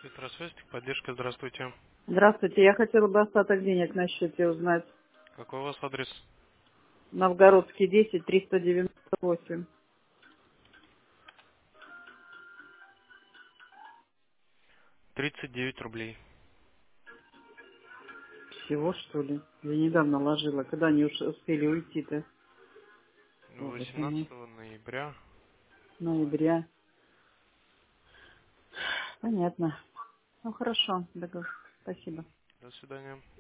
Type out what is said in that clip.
Петросвязь, поддержка, здравствуйте. Здравствуйте, я хотела бы остаток денег на счете узнать. Какой у вас адрес? Новгородский 10, 398. 39 рублей. Всего, что ли? Я недавно ложила. Когда они уж успели уйти-то? Боже ты 18 мой. ноября. Ноября. Понятно. Ну, хорошо. Спасибо. До свидания.